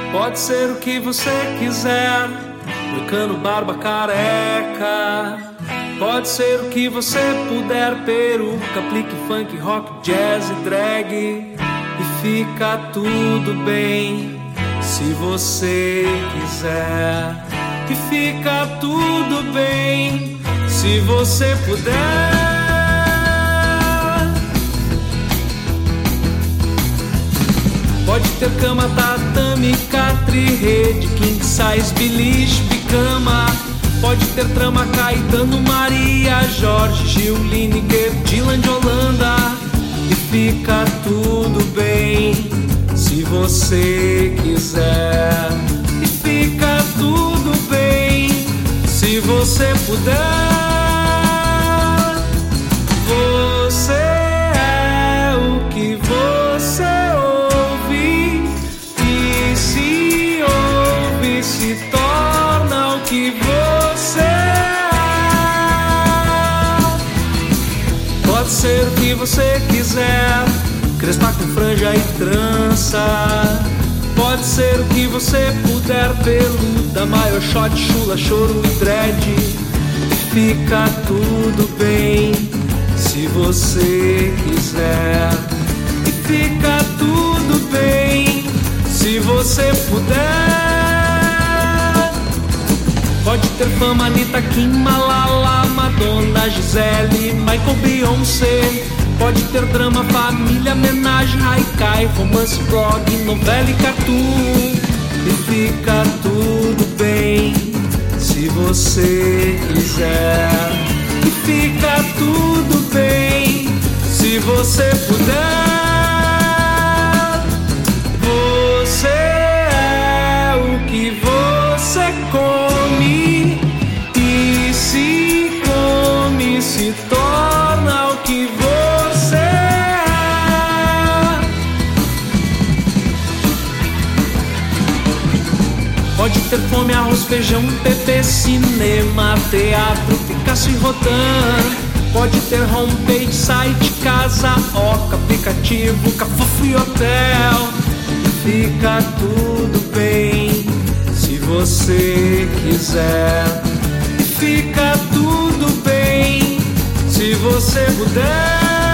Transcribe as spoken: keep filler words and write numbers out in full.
Pode ser o que você quiser, moicano, barba, careca. Pode ser o que você puder, peruca, plique, funk, rock, jazz e drag. E fica tudo bem se você quiser. E fica tudo bem se você puder. Pode ter cama, tatame, catre, rede, king size, beliche, picama. Pode ter trama, Caetano, Maria, Jorge, Gil, Lineker, Dylan de Holanda. E fica tudo bem se você quiser. E fica tudo bem se você puder. Você é o que você ouve, e se ouve se torna o que você é. Pode ser o que você quiser, crespa com franja e trança. Pode ser o que você puder, peluda, maior shot, chula, choro e dread. Fica tudo bem se você quiser. E fica tudo bem se você puder. Pode ter fama, Anitta, Kim, Malala, Madonna, Gisele, Michael, Beyoncé. Pode ter drama, família, homenagem, haikai, romance, blog, novela e cartoon. E fica tudo bem se você quiser. E fica tudo bem se você puder. Você é o que você come, e se come se torna o que você é. Pode ter fome, arroz, feijão, P P, cinema, teatro, Picasso e Rodin. Pode ter homepage, site, casa, oca, aplicativo, cafofo e hotel. Fica tudo bem se você quiser. E fica tudo bem se você puder.